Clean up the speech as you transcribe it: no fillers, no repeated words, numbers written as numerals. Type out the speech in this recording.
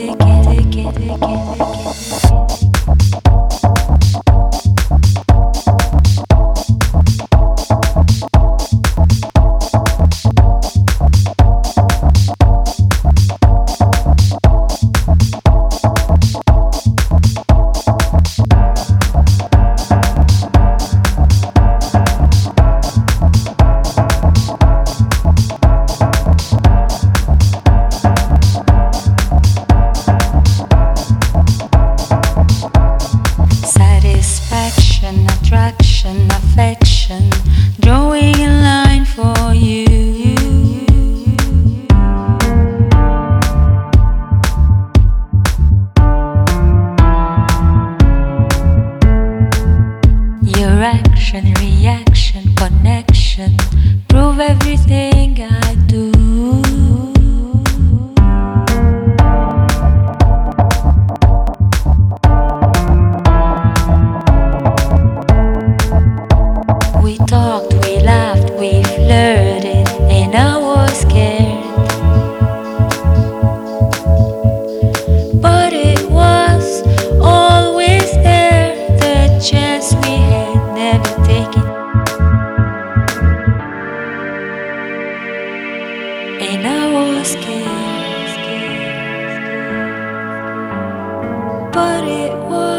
Satisfaction, attraction, affection, drawing a line for you. Your action, reaction, connection, prove everything I do. We talked, we laughed, we flirted, and I was scared. But it was always there, the chance we had never taken. And I was scared. But it was